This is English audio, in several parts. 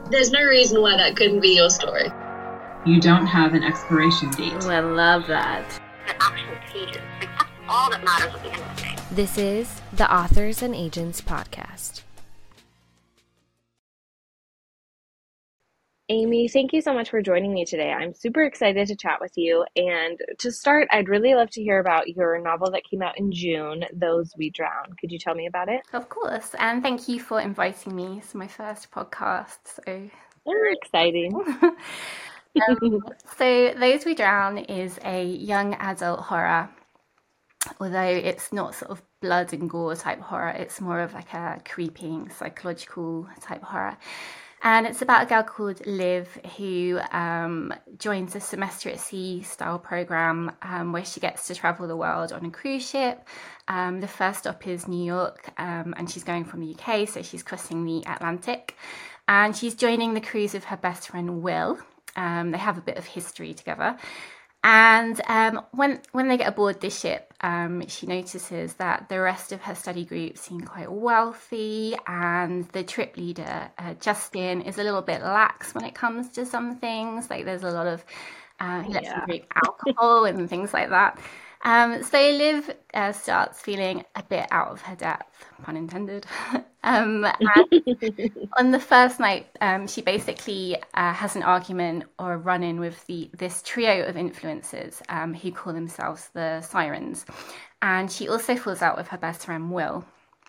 There's no reason why that couldn't be your story. You don't have an expiration date. Oh, I love that. The actual pages. Like, that's all that matters at the end of the day. This is the Authors and Agents Podcast. Amy, thank you so much for joining me today. I'm super excited to chat with you. And to start, I'd really love to hear about your novel that came out in June, Those We Drown. Could you tell me about it? Of course. And thank you for inviting me. It's my first podcast. So very exciting. So Those We Drown is a young adult horror. Although it's not sort of blood and gore type horror, it's more of like a creeping psychological type horror. And it's about a girl called Liv who joins a semester at sea style program where she gets to travel the world on a cruise ship. The first stop is New York, and she's going from the UK, so she's crossing the Atlantic. And she's joining the cruise with her best friend Will. They have a bit of history together. And when they get aboard this ship, she notices that the rest of her study group seem quite wealthy, and the trip leader, Justin, is a little bit lax when it comes to some things. Like there's a lot of, he lets them drink alcohol and things like that. So Liv starts feeling a bit out of her depth, pun intended. And on the first night, she basically has an argument or a run-in with this trio of influencers who call themselves the Sirens. And she also falls out with her best friend, Will.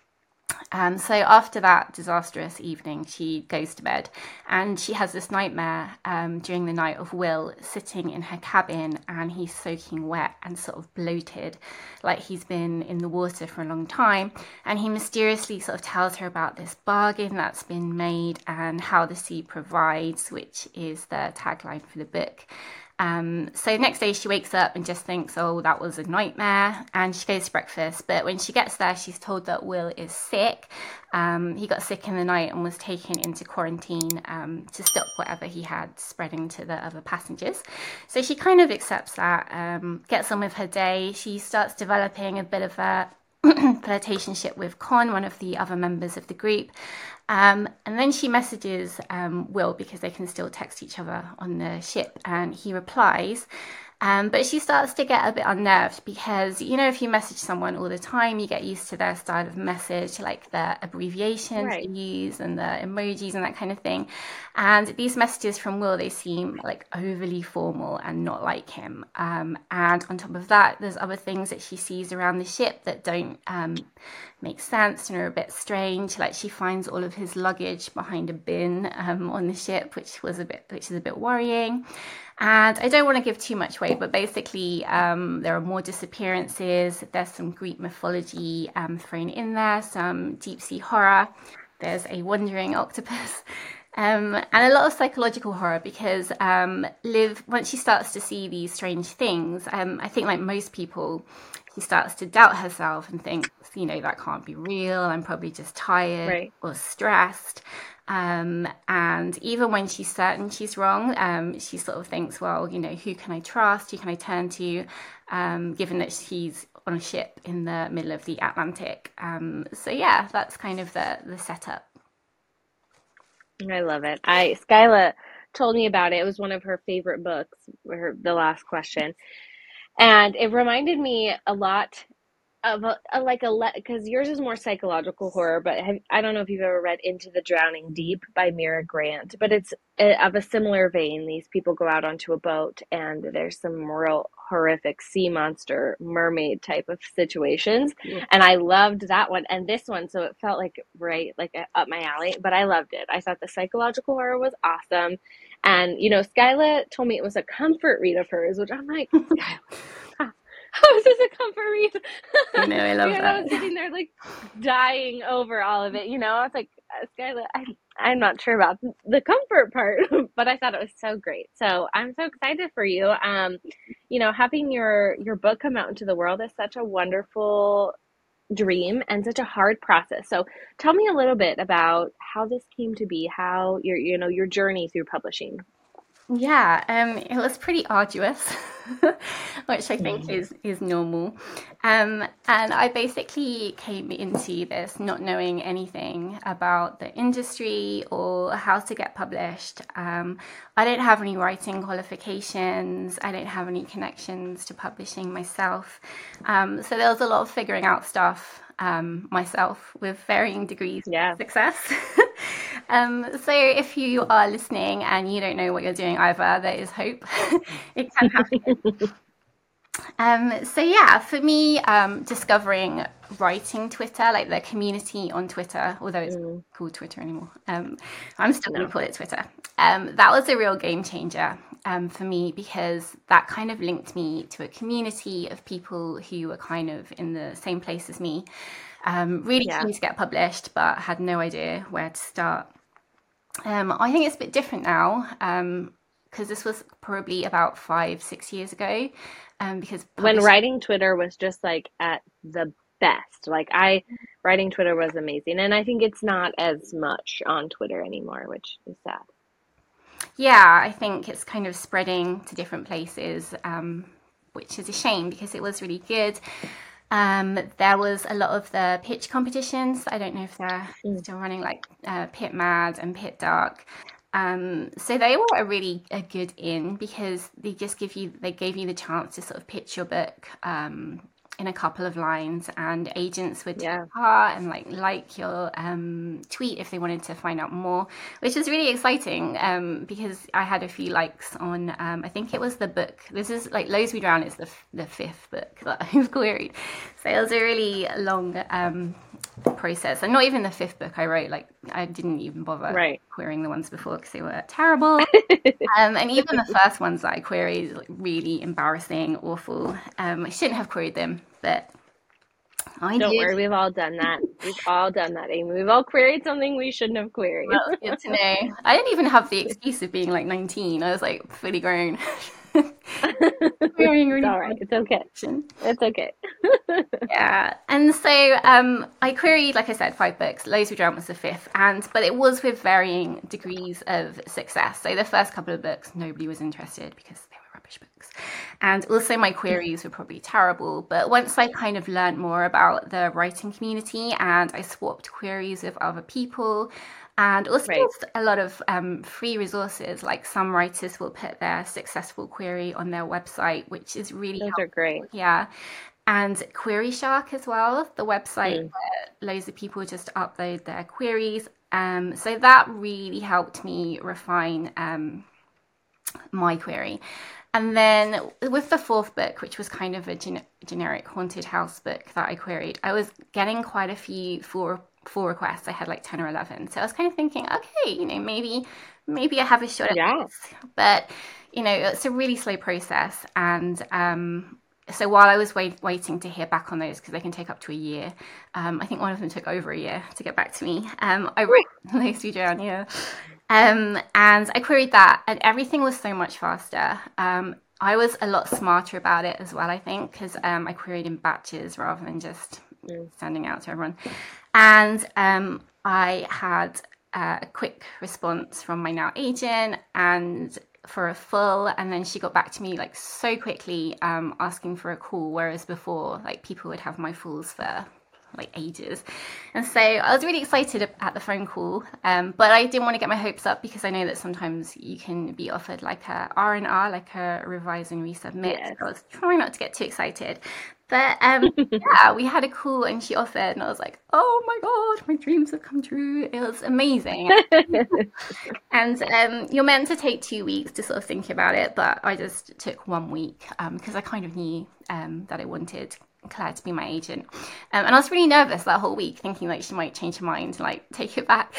So after that disastrous evening, she goes to bed and she has this nightmare during the night of Will sitting in her cabin, and he's soaking wet and sort of bloated, like he's been in the water for a long time. And he mysteriously sort of tells her about this bargain that's been made and how the sea provides, which is the tagline for the book. So next day she wakes up and just thinks, oh, that was a nightmare, and she goes to breakfast. But when she gets there, she's told that Will is sick. He got sick in the night and was taken into quarantine to stop whatever he had spreading to the other passengers. So she kind of accepts that, gets on with her day. She starts developing a bit of a flirtationship with Con, one of the other members of the group. And then she messages Will because they can still text each other on the ship, and he replies. But she starts to get a bit unnerved because, you know, if you message someone all the time, you get used to their style of message, like the abbreviations they use and the emojis and that kind of thing. And these messages from Will, they seem like overly formal and not like him. And on top of that, there's other things that she sees around the ship that don't make sense and are a bit strange. Like she finds all of his luggage behind a bin on the ship, which is a bit worrying. And I don't want to give too much away, but basically there are more disappearances. There's some Greek mythology thrown in there, some deep sea horror. There's a wandering octopus. And a lot of psychological horror because Liv, once she starts to see these strange things, I think like most people, she starts to doubt herself and think, you know, that can't be real. I'm probably just tired or stressed. And even when she's certain she's wrong, she sort of thinks, well, you know, who can I trust? Who can I turn to? Given that she's on a ship in the middle of the Atlantic. So yeah, that's kind of the setup. I love it. Skyla told me about it. It was one of her favorite books, The Last Question. And it reminded me a lot of because yours is more psychological horror, but I don't know if you've ever read Into the Drowning Deep by Mira Grant, but it's of a similar vein. These people go out onto a boat and there's some real horrific sea monster, mermaid type of situations. Yeah. And I loved that one and this one. So it felt like up my alley, but I loved it. I thought the psychological horror was awesome. And, you know, Skyla told me it was a comfort read of hers, which I'm like, Skyla, how is this a comfort read? I know, I love that. I was sitting there like dying over all of it, you know. I was like, Skyla, I'm not sure about the comfort part, but I thought it was so great. So I'm so excited for you. You know, having your book come out into the world is such a wonderful dream and such a hard process. So tell me a little bit about how this came to be, how your journey through publishing. Yeah, it was pretty arduous, which I think is normal. And I basically came into this not knowing anything about the industry or how to get published. I don't have any writing qualifications. I don't have any connections to publishing myself. So there was a lot of figuring out stuff myself with varying degrees of success. So if you are listening and you don't know what you're doing either, there is hope. It can happen. So yeah, for me, discovering writing Twitter, like the community on Twitter, although it's called Twitter anymore, I'm still going to call it Twitter. That was a real game changer for me, because that kind of linked me to a community of people who were kind of in the same place as me, really keen to get published, but had no idea where to start. I think it's a bit different now, because this was probably about 5-6 years ago. Because when writing Twitter was just like at the best, like writing Twitter was amazing, and I think it's not as much on Twitter anymore, which is sad. Yeah, I think it's kind of spreading to different places, which is a shame because it was really good. There was a lot of the pitch competitions. I don't know if they're still running, like Pit Mad and Pit Dark. So they were a good in, because they gave you the chance to sort of pitch your book in a couple of lines, and agents would take part and like your tweet if they wanted to find out more, which is really exciting, because I had a few likes on I think it was the book. This is like Loads We Drown is the fifth book that I've queried, so it was a really long process, and not even the fifth book I wrote. Like, I didn't even bother querying the ones before because they were terrible. And even the first ones that I queried, like, really embarrassing, awful. I shouldn't have queried them, but I Don't worry, we've all done that. We've all done that, Amy. We've all queried something we shouldn't have queried. Well, good to know. I didn't even have the excuse of being like 19. I was like fully grown. It's all right. It's okay. It's okay. Yeah. And so I queried, like I said, 5 books. Loads We Drown was the 5th, but it was with varying degrees of success. So the first couple of books, nobody was interested because they were rubbish books. And also my queries were probably terrible. But once I kind of learned more about the writing community, and I swapped queries with other people, and also just a lot of free resources, like some writers will put their successful query on their website, which is really helpful. Those are great. Yeah. And Query Shark as well, the website where loads of people just upload their queries. So that really helped me refine my query. And then with the 4th book, which was kind of a generic haunted house book that I queried, I was getting quite a few full requests. I had like 10 or 11. So I was kind of thinking, okay, maybe I have a shot at this. But, it's a really slow process. And so while I was waiting to hear back on those, because they can take up to a year, I think one of them took over a year to get back to me. I wrote Loads We Drown, and I queried that, and everything was so much faster. I was a lot smarter about it as well, I think, because I queried in batches rather than just sending out to everyone. And I had a quick response from my now agent, and for a full, and then she got back to me like so quickly, asking for a call, whereas before, like, people would have my fulls for like ages. And so I was really excited at the phone call, but I didn't want to get my hopes up, because I know that sometimes you can be offered like a R&R, like a revise and resubmit. So I was trying not to get too excited. But yeah, we had a call and she offered, and I was like, oh my God, my dreams have come true. It was amazing. And you're meant to take 2 weeks to sort of think about it, but I just took 1 week, because I kind of knew that I wanted Claire to be my agent. And I was really nervous that whole week, thinking like she might change her mind and like take it back.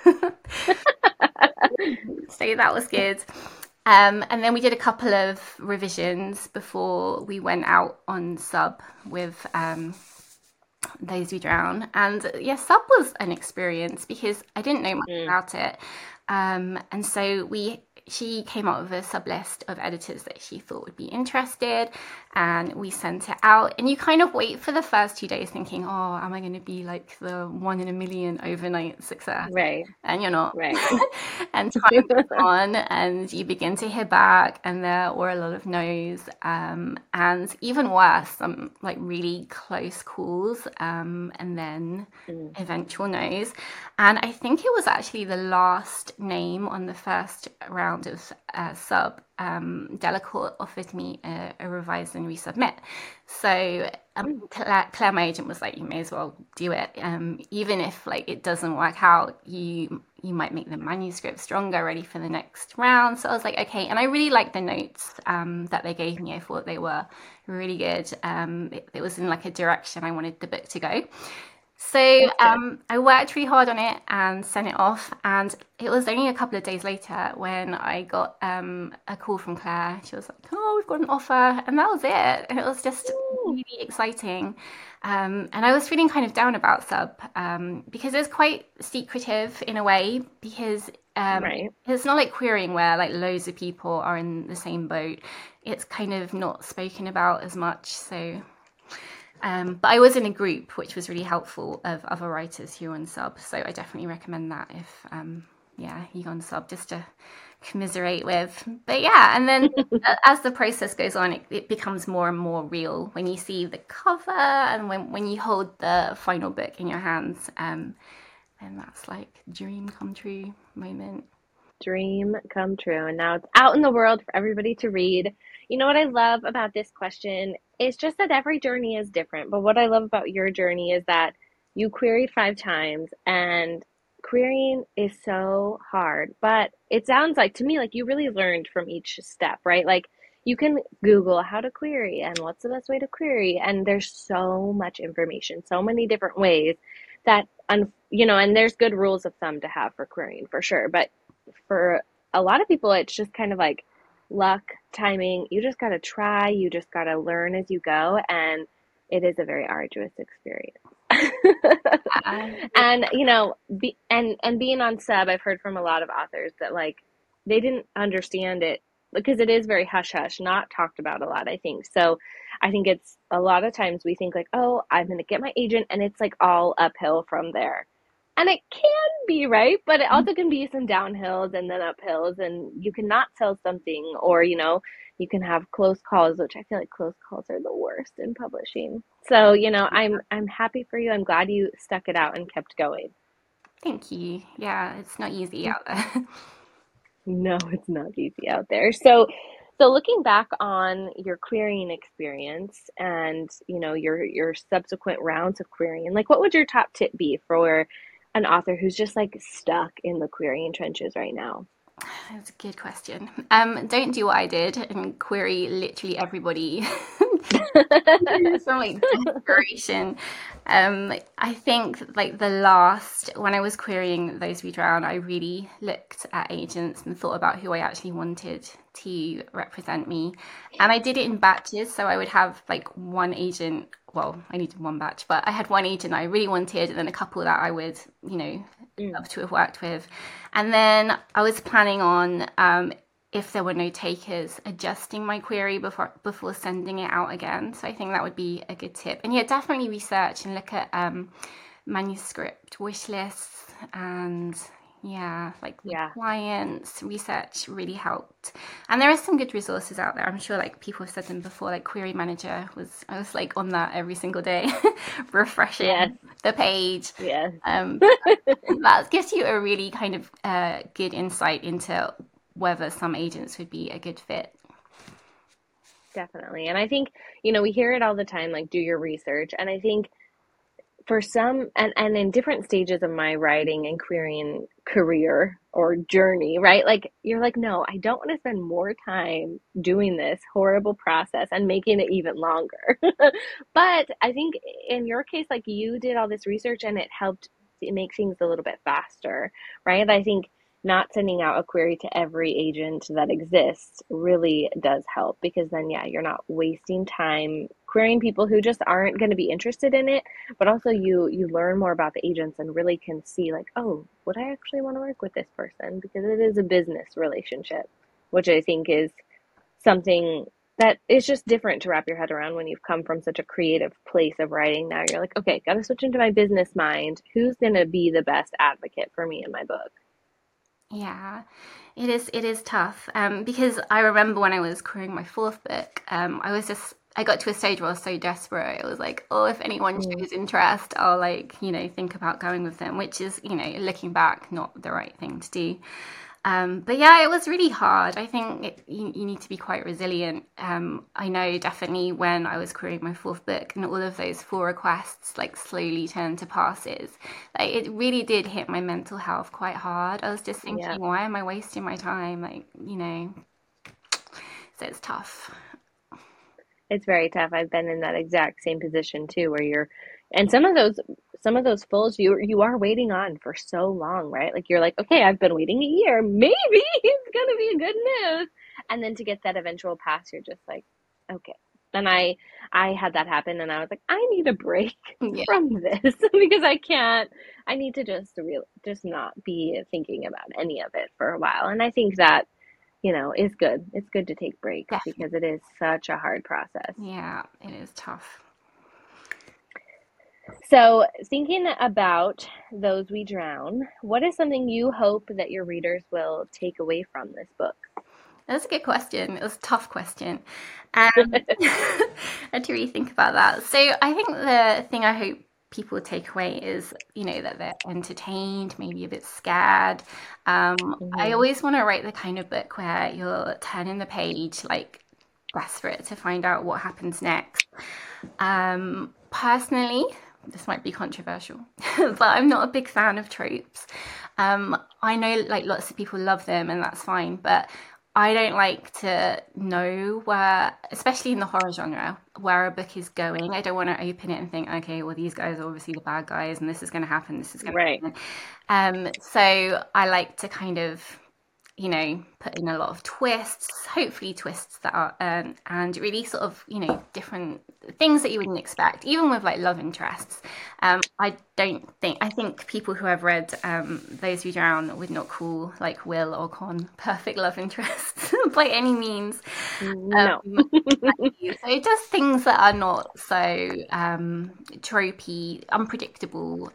So that was good. And then we did a couple of revisions before we went out on sub with Loads We Drown. And yeah, sub was an experience because I didn't know much about it. And so we she came up with a sub list of editors that she thought would be interested, and we sent it out. And you kind of wait for the first 2 days thinking, oh, am I going to be like the 1 in a million overnight success? Right. And you're not. Right. And time goes on, and you begin to hear back, and there were a lot of no's, and even worse, some like really close calls, and then eventual no's. And I think it was actually the last name on the first round of sub. Delacour offered me a revise and resubmit. So Claire, my agent, was like, you may as well do it. Even if like it doesn't work out, you might make the manuscript stronger, ready for the next round. So I was like, okay. And I really liked the notes that they gave me. I thought they were really good. It was in like a direction I wanted the book to go. So I worked really hard on it and sent it off, and it was only a couple of days later when I got a call from Claire. She was like, oh, we've got an offer, and that was it. And it was just really exciting. And I was feeling kind of down about sub because it's quite secretive in a way, because it's not like querying where like loads of people are in the same boat. It's kind of not spoken about as much. So but I was in a group which was really helpful of other writers who are on sub, so I definitely recommend that if you're on sub, just to commiserate with. But yeah, and then as the process goes on, it becomes more and more real when you see the cover and when you hold the final book in your hands, and that's like dream come true moment. Dream come true, and now it's out in the world for everybody to read. You know what I love about this question is just that every journey is different. But what I love about your journey is that you queried 5 times, and querying is so hard. But it sounds like to me like you really learned from each step, right? Like you can Google how to query and what's the best way to query, and there's so much information, so many different ways that and there's good rules of thumb to have for querying for sure. But for a lot of people, it's just kind of like luck, timing. You just got to try. You just got to learn as you go. And it is a very arduous experience. And, being on sub, I've heard from a lot of authors that like they didn't understand it because it is very hush hush, not talked about a lot, I think. So I think it's a lot of times we think like, oh, I'm going to get my agent, and it's like all uphill from there. And it can be, right? But it also can be some downhills and then uphills, and you cannot sell something, or, you can have close calls, which I feel like close calls are the worst in publishing. So, I'm happy for you. I'm glad you stuck it out and kept going. Thank you. Yeah, it's not easy out there. No, it's not easy out there. So looking back on your querying experience and, your subsequent rounds of querying, like what would your top tip be for an author who's just like stuck in the querying trenches right now? That's a good question. Don't do what I did and query literally everybody. Some like desperation. I think like when I was querying those read round, I really looked at agents and thought about who I actually wanted to represent me, and I did it in batches. So I would have like one agent. Well, I needed one batch, but I had one agent I really wanted, and then a couple that I would, love to have worked with. And then I was planning on, if there were no takers, adjusting my query before sending it out again. So I think that would be a good tip. And yeah, definitely research and look at manuscript wish lists and clients. Research really helped. And there are some good resources out there. I'm sure like people have said them before, like Query Manager I was like on that every single day, refreshing the page. Yeah. That gives you a really kind of good insight into whether some agents would be a good fit. Definitely. And I think, we hear it all the time, like do your research. And I think for some, and in different stages of my writing and querying career or journey, right? Like you're like, no, I don't want to spend more time doing this horrible process and making it even longer. But I think in your case, like you did all this research and it helped make things a little bit faster, right? I think not sending out a query to every agent that exists really does help, because then, you're not wasting time querying people who just aren't going to be interested in it, but also you learn more about the agents and really can see like, oh, would I actually want to work with this person? Because it is a business relationship, which I think is something that is just different to wrap your head around when you've come from such a creative place of writing. Now you're like, okay, got to switch into my business mind. Who's going to be the best advocate for me in my book? Yeah, it is tough, because I remember when I was querying my fourth book, I got to a stage where I was so desperate. It was like, oh, if anyone shows interest, I'll like, think about going with them, which is, looking back, not the right thing to do. But yeah, it was really hard. I think you need to be quite resilient. I know definitely when I was querying my fourth book and all of those 4 requests like slowly turned to passes, like it really did hit my mental health quite hard. I was just thinking, why am I wasting my time? Like, so it's tough. It's very tough. I've been in that exact same position too, where and some of those fulls you are waiting on for so long, right? Like you're like, okay, I've been waiting a year, maybe it's gonna be a good news, and then to get that eventual pass, you're just like, okay. And I had that happen, and I was like, I need a break from this because I need to just not be thinking about any of it for a while. And I think that is good. It's good to take breaks because it is such a hard process. Yeah, it is tough. So thinking about Those We Drown, what is something you hope that your readers will take away from this book? That's a good question. It was a tough question. I had to really think about that. So I think the thing I hope people take away is, that they're entertained, maybe a bit scared. I always want to write the kind of book where you're turning the page, like desperate to find out what happens next. Personally, this might be controversial, but I'm not a big fan of tropes. I know like lots of people love them and that's fine, but I don't like to know where, especially in the horror genre, where a book is going. I don't want to open it and think, okay, well, these guys are obviously the bad guys and this is going to happen, this is going to happen. So I like to kind of, put in a lot of twists, hopefully twists that are, and really sort of, different things that you wouldn't expect, even with like love interests. I think people who have read Those We Drown would not call like Will or Con perfect love interests by any means. No. So just things that are not so tropey, unpredictable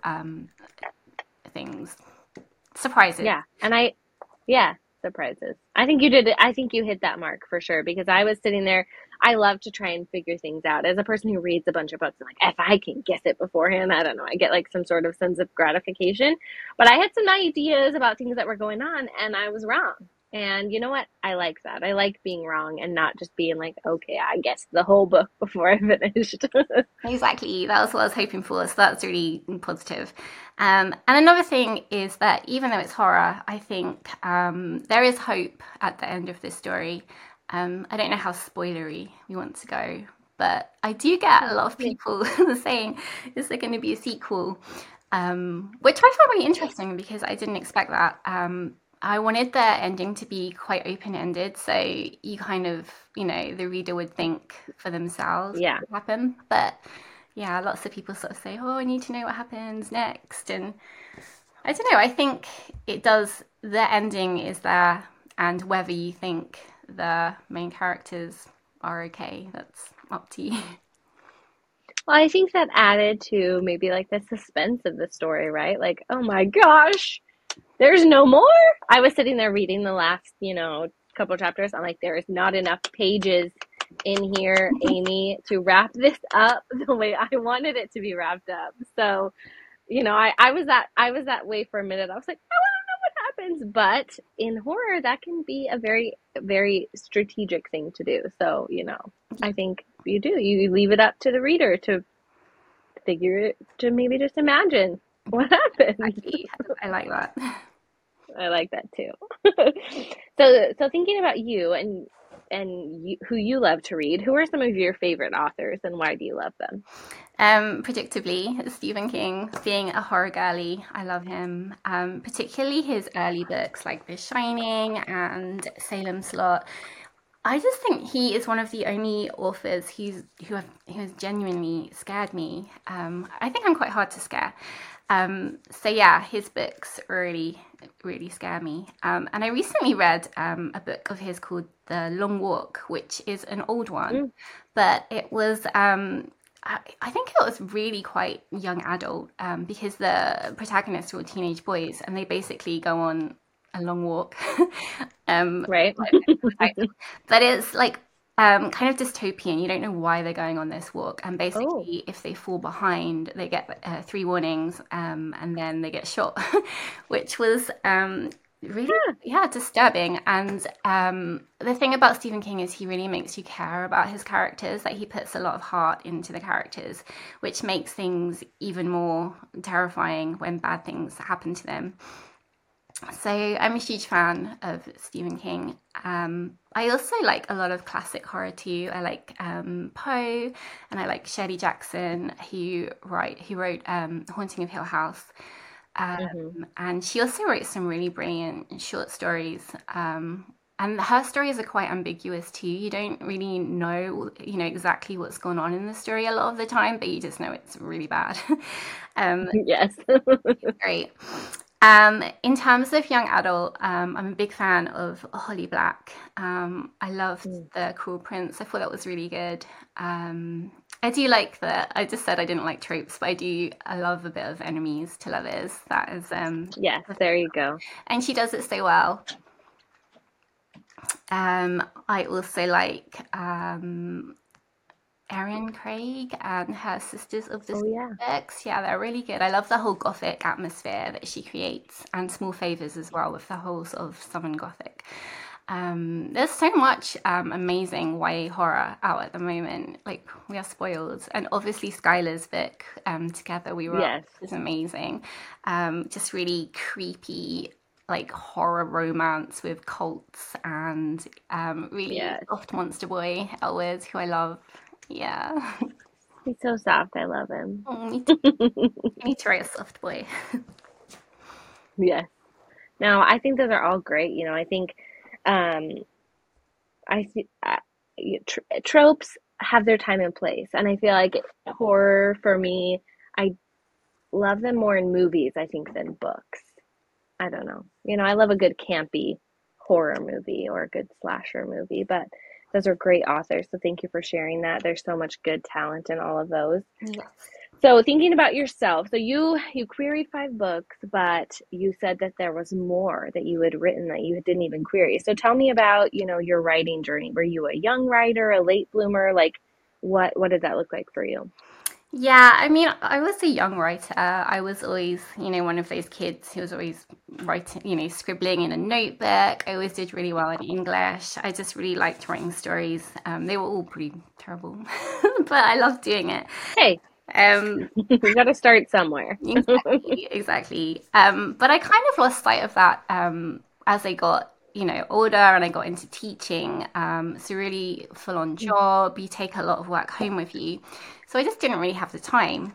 things. Surprises. Yeah. Surprises. I think you did it. I think you hit that mark for sure, because I was sitting there. I love to try and figure things out. As a person who reads a bunch of books, I'm like, if I can guess it beforehand, I don't know, I get like some sort of sense of gratification. But I had some ideas about things that were going on and I was wrong. And you know what? I like that. I like being wrong and not just being like, okay, I guessed the whole book before I finished. Exactly. That was what I was hoping for. So that's really positive. And another thing is that even though it's horror, I think there is hope at the end of this story. I don't know how spoilery we want to go, but I do get a lot of people saying, is there going to be a sequel? Which I found really interesting because I didn't expect that. I wanted the ending to be quite open-ended, so you kind of, the reader would think for themselves what would happen. But yeah, lots of people sort of say, oh, I need to know what happens next. And I don't know, I think it does, the ending is there, and whether you think the main characters are okay, that's up to you. Well, I think that added to maybe like the suspense of the story, right? Like, oh my gosh, there's no more. I was sitting there reading the last, couple of chapters. I'm like, there is not enough pages in here, Amy, to wrap this up the way I wanted it to be wrapped up. So, I was that way for a minute. I was like, I want to know what happens. But in horror, that can be a very, very strategic thing to do. So, I think you leave it up to the reader to figure it, to maybe just imagine what happens. I like that. I like that too. So thinking about you and who you love to read, who are some of your favorite authors and why do you love them? Predictably, Stephen King. Being a horror girly, I love him. Particularly his early books like The Shining and Salem Slot. I just think he is one of the only authors who has genuinely scared me. I think I'm quite hard to scare. So yeah, his books really, really scare me. And I recently read a book of his called The Long Walk, which is an old one, but it was I think it was really quite young adult because the protagonists were teenage boys and they basically go on a long walk. Right. But it's like kind of dystopian. You don't know why they're going on this walk. And basically, if they fall behind, they get 3 warnings and then they get shot, which was really, disturbing. And the thing about Stephen King is he really makes you care about his characters. Like he puts a lot of heart into the characters, which makes things even more terrifying when bad things happen to them. So I'm a huge fan of Stephen King. I also like a lot of classic horror too. I like Poe, and I like Shirley Jackson, who wrote Haunting of Hill House. And she also wrote some really brilliant short stories. And her stories are quite ambiguous too. You don't really know, exactly what's going on in the story a lot of the time, but you just know it's really bad. Yes. Great. In terms of young adult, I'm a big fan of Holly Black. I loved The Cruel Prince. I thought that was really good. I do like I just said I didn't like tropes, but I love a bit of enemies to lovers. That is, yes, there you go. And she does it so well. I also like Erin Craig and her Sisters of the books. Yeah, they're really good. I love the whole gothic atmosphere that she creates, and Small Favours as well, with the whole sort of Southern Gothic. There's so much amazing YA horror out at the moment. Like, we are spoiled. And obviously Skylar's book, Together We Rock, is amazing. Just really creepy, like horror romance with cults, and really soft monster boy Elwood, who I love. Yeah. He's so soft. I love him. Oh, me too. I need to write a soft boy. Yes. No, I think those are all great. I think tropes have their time and place. And I feel like horror, for me, I love them more in movies, I think, than books. I don't know. I love a good campy horror movie or a good slasher movie, but those are great authors. So thank you for sharing that. There's so much good talent in all of those. Yes. So thinking about yourself, so you queried 5 books, but you said that there was more that you had written that you didn't even query. So tell me about, your writing journey. Were you a young writer, a late bloomer? Like, what did that look like for you? Yeah, I mean, I was a young writer. I was always, one of those kids who was always writing, scribbling in a notebook. I always did really well in English. I just really liked writing stories. They were all pretty terrible, but I loved doing it. Hey, you got to start somewhere. Exactly. But I kind of lost sight of that as I got older and I got into teaching. It's a really full-on job. You take a lot of work home with you. So I just didn't really have the time.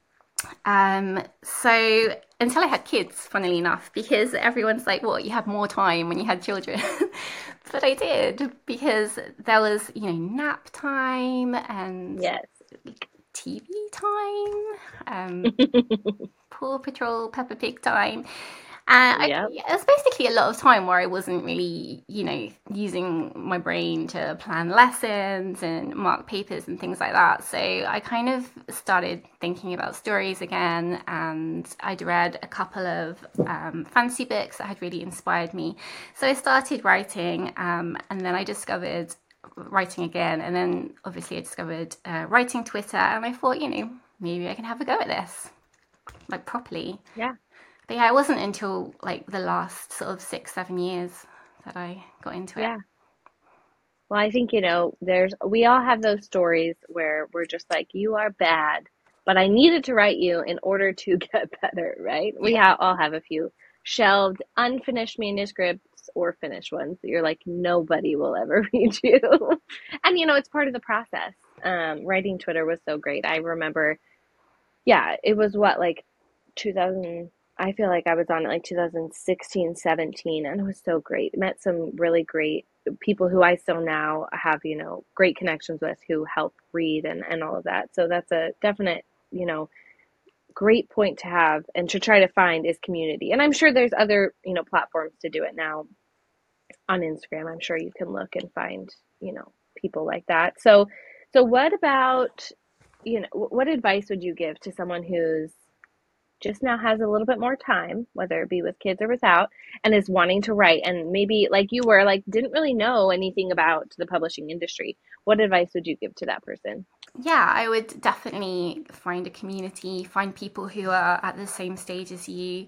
So until I had kids, funnily enough, because everyone's like, what, you had more time when you had children? But I did, because there was, nap time and TV time, Paw Patrol, Peppa Pig time. It was basically a lot of time where I wasn't really, using my brain to plan lessons and mark papers and things like that. So I kind of started thinking about stories again, and I'd read a couple of fantasy books that had really inspired me. So I started writing, and then I discovered writing again. And then obviously I discovered writing Twitter, and I thought, maybe I can have a go at this, like properly. Yeah. But yeah, it wasn't until like the last sort of 6-7 years that I got into it. Yeah. Well, I think, we all have those stories where we're just like, you are bad, but I needed to write you in order to get better, right? We all have a few shelved, unfinished manuscripts or finished ones that you're like, nobody will ever read you. And, it's part of the process. Writing Twitter was so great. I remember, it was 2000. I feel like I was on it like 2016, 17, and it was so great. Met some really great people who I still now have, great connections with who help read and all of that. So that's a definite, great point to have and to try to find is community. And I'm sure there's other, platforms to do it now on Instagram. I'm sure you can look and find, people like that. So what about, what advice would you give to someone who's just now has a little bit more time, whether it be with kids or without, and is wanting to write and maybe like you were, like didn't really know anything about the publishing industry? What advice would you give to that person? Yeah, I would definitely find a community, find people who are at the same stage as you,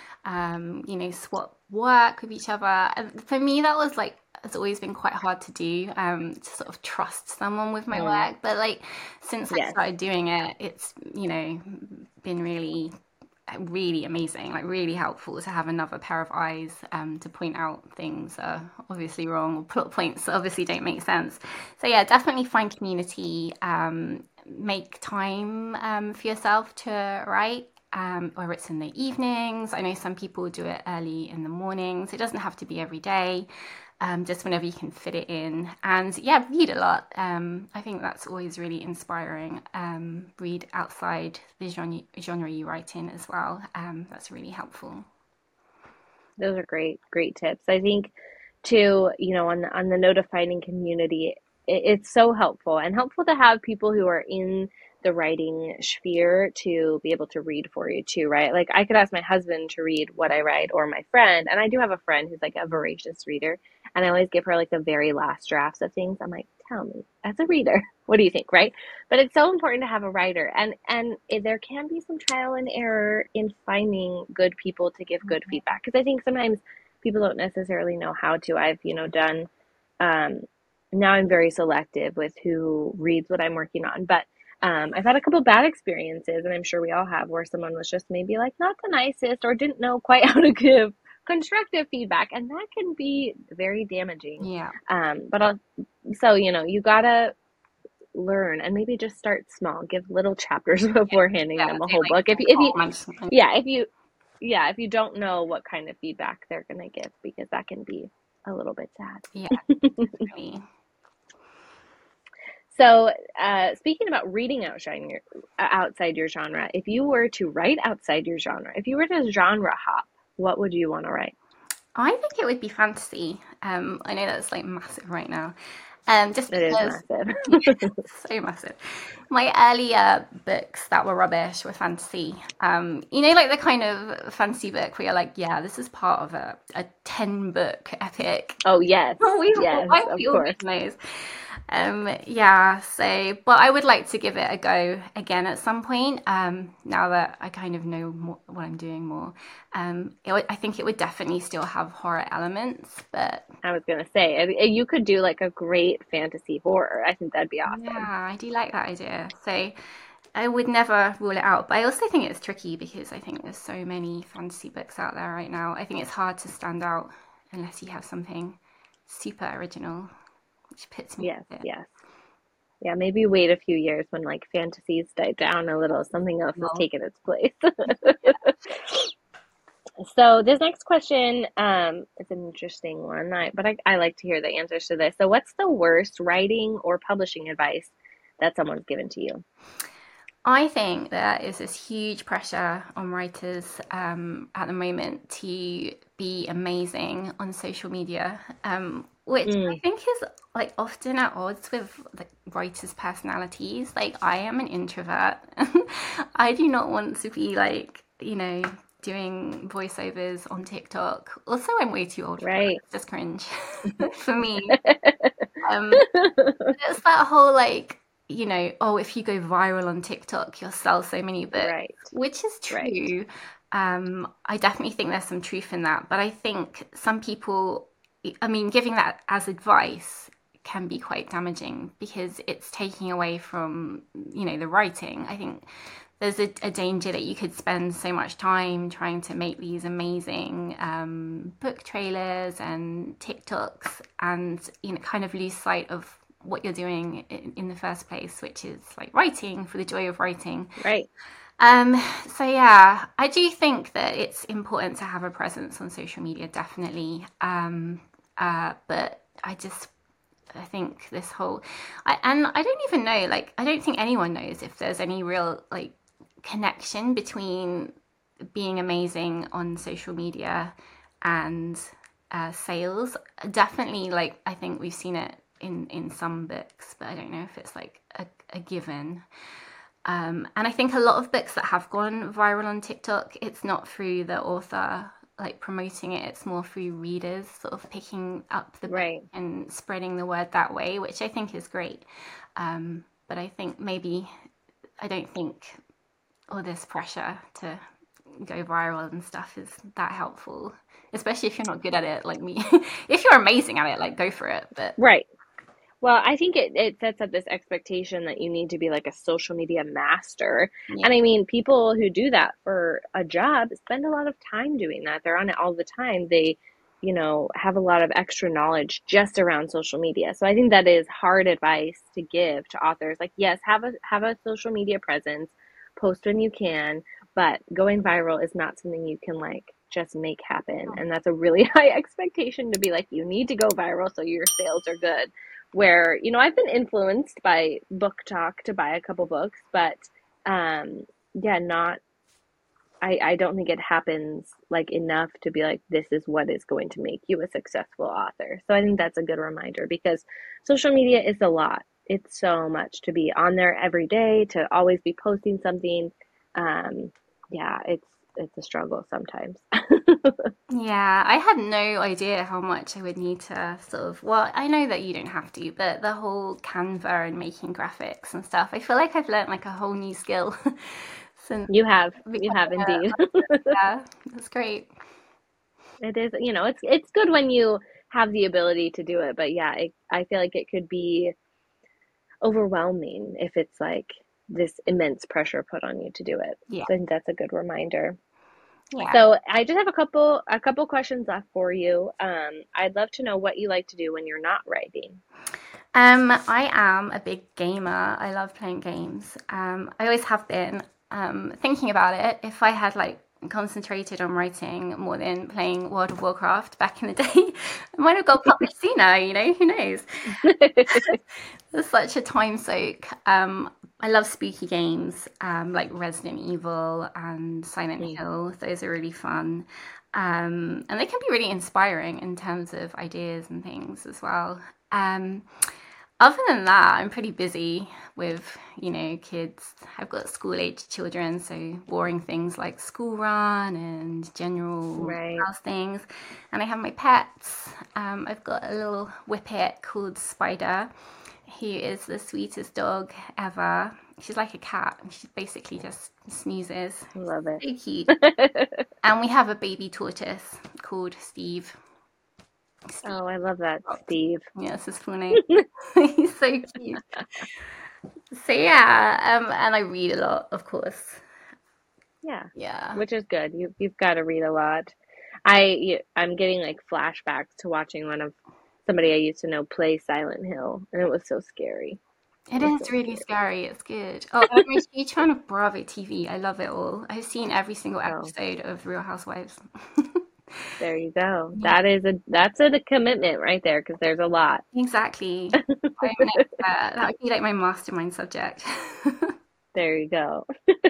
swap work with each other. And for me, that was like, it's always been quite hard to do, to sort of trust someone with my work. But like, since I started doing it, it's, been really amazing, like really helpful to have another pair of eyes to point out things are obviously wrong or plot points that obviously don't make sense. So yeah, definitely find community, make time for yourself to write, whether it's in the evenings. I know some people do it early in the mornings. It doesn't have to be every day. Just whenever you can fit it in. And yeah, read a lot. I think that's always really inspiring. Read outside the genre you write in as well. That's really helpful. Those are great tips. I think too, on the note of finding community, it's so helpful to have people who are in the writing sphere to be able to read for you too, right? Like I could ask my husband to read what I write or my friend, and I do have a friend who's like a voracious reader, and I always give her like the very last drafts of things. I'm like, tell me, as a reader, what do you think, right? But it's so important to have a writer, and there can be some trial and error in finding good people to give good feedback, because I think sometimes people don't necessarily know how to. I've done now I'm very selective with who reads what I'm working on, but I've had a couple bad experiences, and I'm sure we all have, where someone was just maybe like not the nicest or didn't know quite how to give constructive feedback, and that can be very damaging. Yeah. So you gotta learn and maybe just start small. Give little chapters before handing them a whole book. If you don't know what kind of feedback they're gonna give, because that can be a little bit sad. Yeah. Definitely. So, speaking about reading outside your genre, if you were to write outside your genre, if you were to genre hop, what would you want to write? I think it would be fantasy. I know that's like massive right now. Just it because, is massive. So massive. My earlier books that were rubbish were fantasy. Like the kind of fantasy book where you're like, yeah, this is part of a 10-book epic. Oh, yes. Yes, of course. Those. But I would like to give it a go again at some point, now that I kind of know what I'm doing more. I think it would definitely still have horror elements, but I was going to say, you could do like a great fantasy horror. I think that'd be awesome. Yeah, I do like that idea. So I would never rule it out, but I also think it's tricky because I think there's so many fantasy books out there right now. I think it's hard to stand out unless you have something super original, which puts me Yes. Yeah, maybe wait a few years when like fantasies die down a little, something else has taken its place. So this next question, it's an interesting one, but I like to hear the answers to this. So what's the worst writing or publishing advice that someone's given to you? I think there is this huge pressure on writers at the moment to be amazing on social media, which I think is like often at odds with like writers' personalities. Like I am an introvert. I do not want to be like, doing voiceovers on TikTok. Also, I'm way too old for it. It's just cringe for me. It's that whole like, if you go viral on TikTok, you'll sell so many books, which is true. I definitely think there's some truth in that. But I think some people, giving that as advice can be quite damaging because it's taking away from, the writing. I think there's a danger that you could spend so much time trying to make these amazing book trailers and TikToks and, kind of lose sight of what you're doing in the first place, which is like writing for the joy of writing. Right. So yeah, I do think that it's important to have a presence on social media, definitely. But I think this whole, and I don't even know, like, I don't think anyone knows if there's any real like connection between being amazing on social media and sales. Definitely, like, I think we've seen it in some books, but I don't know if it's like a given. And I think a lot of books that have gone viral on TikTok, it's not through the author like promoting it, it's more through readers sort of picking up the book and spreading the word that way, which I think is great. But I think maybe, I don't think all this pressure to go viral and stuff is that helpful, especially if you're not good at it like me. If you're amazing at it, like, go for it. But Right. Well, I think it sets up this expectation that you need to be like a social media master. yeah, And I mean, people who do that for a job spend a lot of time doing that. They're on it all the time. They, have a lot of extra knowledge just around social media. So I think that is hard advice to give to authors. Like, yes, have a social media presence, post when you can, but going viral is not something you can like just make happen. And that's a really high expectation to be like, you need to go viral so your sales are good. Where, I've been influenced by Book Talk to buy a couple books, but yeah, I don't think it happens like enough to be like, this is what is going to make you a successful author. So I think that's a good reminder, because social media is a lot. It's so much to be on there every day, to always be posting something. Yeah, it's a struggle sometimes. yeah, I had no idea how much I would need to sort of, well, I know that you don't have to, but the whole Canva and making graphics and stuff, I feel like I've learned like a whole new skill since. You have indeed. Yeah, that's great. It is, it's good when you have the ability to do it, but yeah, I feel like it could be overwhelming if it's like this immense pressure put on you to do it. Yeah. So I think that's a good reminder. Yeah. So I just have a couple questions left for you. I'd love to know what you like to do when you're not writing. I am a big gamer. I love playing games. I always have been. Thinking about it, if I had like concentrated on writing more than playing World of Warcraft back in the day, I might have got published sooner, who knows? It's such a time soak. I love spooky games, like Resident Evil and Silent Hill. Those are really fun. And they can be really inspiring in terms of ideas and things as well. Other than that, I'm pretty busy with, kids. I've got school-age children, so boring things like school run and general house things. And I have my pets. I've got a little whippet called Spider, who is the sweetest dog ever. She's like a cat, and she basically just snoozes. Love it. So cute. And we have a baby tortoise called Steve. Oh, I love that, Steve. Yes, his full name. He's so cute. So yeah, and I read a lot, of course. Yeah, which is good. You've got to read a lot. I'm getting like flashbacks to watching somebody I used to know play Silent Hill, and it was so scary. It is really scary. It's good. Oh, I'm a huge fan of Bravo TV. I love it all. I've seen every single episode of Real Housewives. There you go. That's a commitment right there, because there's a lot. Exactly. That would be like my mastermind subject. There you go.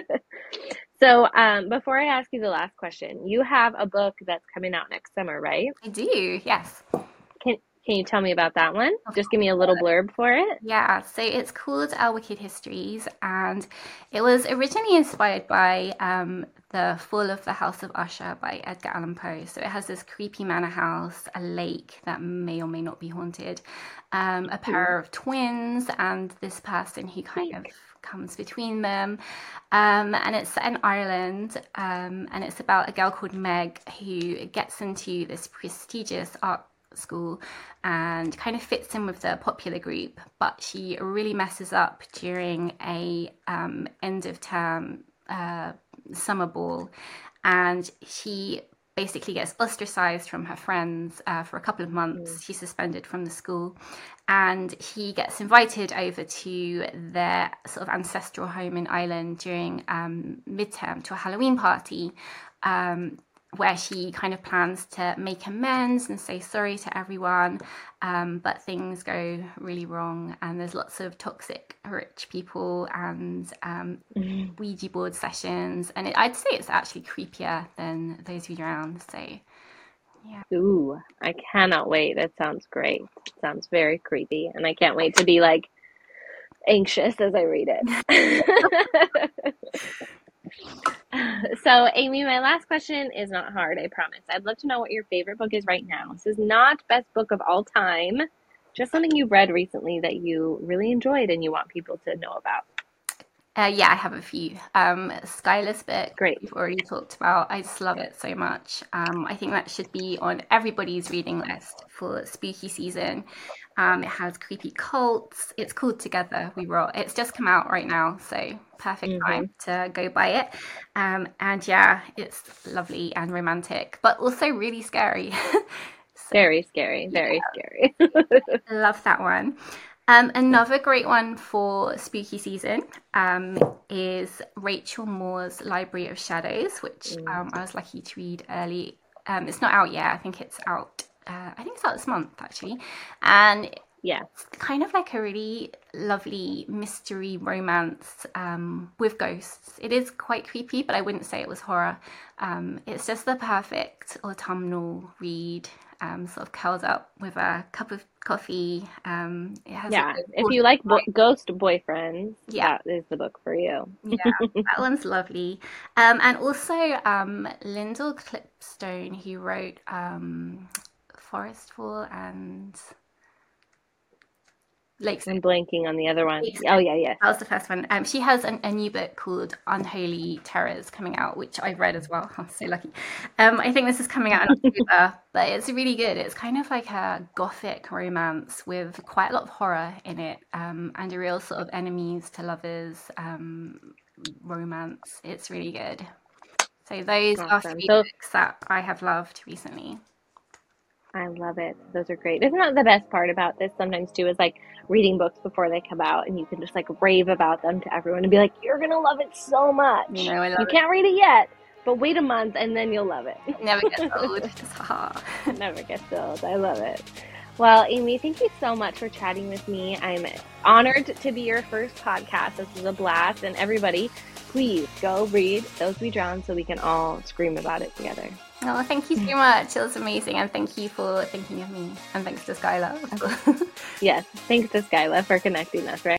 So before I ask you the last question, you have a book that's coming out next summer, right? I do, yes. Can you tell me about that one? Just give me a little blurb for it. Yeah, so it's called Our Wicked Histories, and it was originally inspired by The Fall of the House of Usher by Edgar Allan Poe. So it has this creepy manor house, a lake that may or may not be haunted, a pair of twins, and this person who kind of comes between them. And it's set in Ireland, and it's about a girl called Meg who gets into this prestigious art school and kind of fits in with the popular group, but she really messes up during a end of term summer ball, and she basically gets ostracized from her friends for a couple of months. She's suspended from the school, and he gets invited over to their sort of ancestral home in Ireland during midterm to a Halloween party, where she kind of plans to make amends and say sorry to everyone, but things go really wrong, and there's lots of toxic rich people and Ouija board sessions, and I'd say it's actually creepier than Those Who Drown. So yeah. Ooh, I cannot wait. That sounds great. It sounds very creepy, and I can't wait to be like anxious as I read it. So, Amy, my last question is not hard, I promise. I'd love to know what your favorite book is right now. This is not best book of all time, just something you read recently that you really enjoyed and you want people to know about. Yeah, I have a few. Skylar's book, Great. we've already talked about. I just love it so much. I think that should be on everybody's reading list for spooky season. It has creepy cults. It's called Together We Rot. It's just come out right now, so perfect time to go buy it. And yeah, it's lovely and romantic, but also really scary. Very scary, very scary. Love that one. Another great one for spooky season is Rachel Moore's Library of Shadows, which I was lucky to read early. It's not out yet. I think it's out. I think it's out this month actually, and yeah, it's kind of like a really lovely mystery romance with ghosts. It is quite creepy, but I wouldn't say it was horror. It's just the perfect autumnal read. Sort of curled up with a cup of coffee. It has if you like ghost boyfriends, that is the book for you. Yeah, that one's lovely. And also Lyndall Clipstone, who wrote Forestfall and Lakes. I'm blanking on the other one. Oh, yeah. That was the first one. She has a new book called Unholy Terrors coming out, which I've read as well. I'm so lucky. I think this is coming out in October, but it's really good. It's kind of like a gothic romance with quite a lot of horror in it, and a real sort of enemies to lovers romance. It's really good. So those are three books that I have loved recently. I love it. Those are great. Isn't that the best part about this sometimes too, is like reading books before they come out and you can just like rave about them to everyone and be like, you're going to love it so much. You know, you can't read it yet, but wait a month and then you'll love it. It never gets old. It never gets old. I love it. Well, Amy, thank you so much for chatting with me. I'm honored to be your first podcast. This was a blast. And everybody, please go read Those We Drown so we can all scream about it together. Oh, thank you so much. It was amazing. And thank you for thinking of me. And thanks to Skylar. Yes, thanks to Skylar for connecting us, right?